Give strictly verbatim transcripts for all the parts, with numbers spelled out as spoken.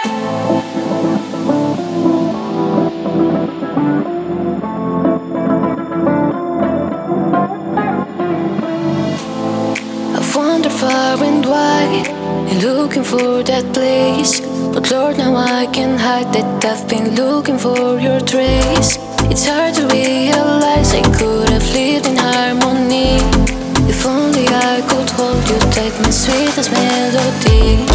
I've wandered far and wide and looking for that place, but Lord, now I can hide that I've been looking for your trace. It's hard to realize I could have lived in harmony if only I could hold you tight, my sweetest melody.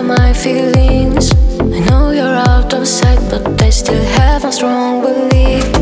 Feelings, I know you're out of sight, but I still have a strong belief.